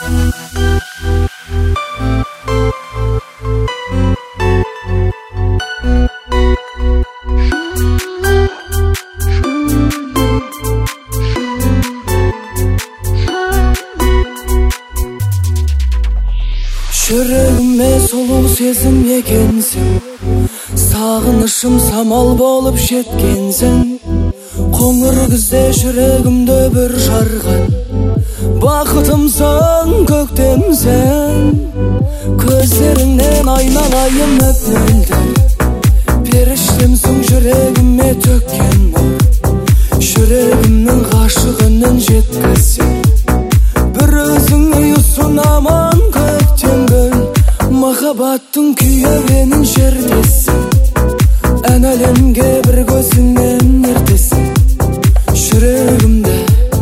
Жүрегіме сұлу сезім екенсің, сағынышым самал болып жеткенсің. Қоңыр күзде жүрегімді бір жарған, бақытымсың, көктемсің. Көздеріңнен айналайын мөп-мөлдір, періштемсің жүрегіме төккен нұр. Жүрегімнің ғашығының жеткізсең, бір өзің ұйысын аман көктем гүл. Махаббаттың күйеуенін жердесің, ән әлемге бір көзіңнен ертесің. Жүрегімде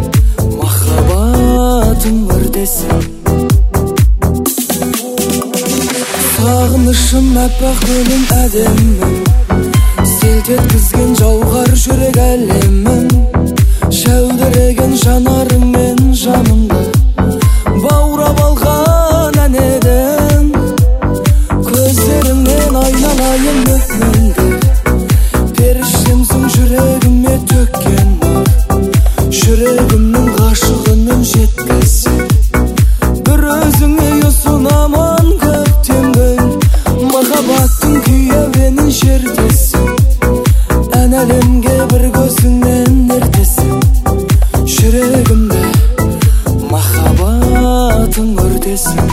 махаббатың өртесің. Сағынышым әппақ гүлім әдемім, селт еткізген жауғар жүрек әлемім. Жәудіреген жанарыңмен жанымды баурап алған ән едің. Көздеріңнен айналайын мөп-мөлдір, періштемсің жүрегіме төккен нұр. Жүрегімнің ғашығының жеткізсең, бір өзің ұйысын аман көктем гүл. Махаббаттың күйеуенін жердесің, ән әлемге бір көзіңнен ертесің. Жүрегімде махаббатың өртесің.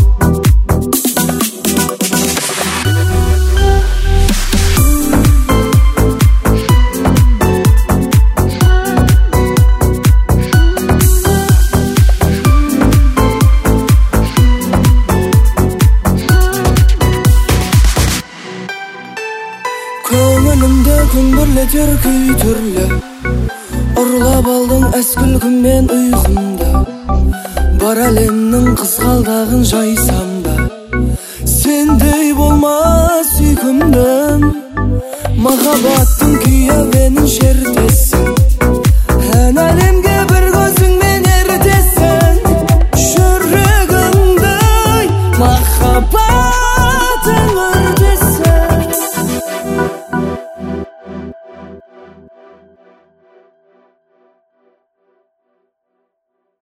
Көңілімде күмбірлетер күй түрлі, ұрлап алдың әс күлкіммен ұйқымды. Бар әлемнің қызғалдағын жайсам да, сендей болмас сүйкімдім. Махаббаттың күйеуенін жердесің, ән әлемге бір көзіңмен ертесің. Жүрегімді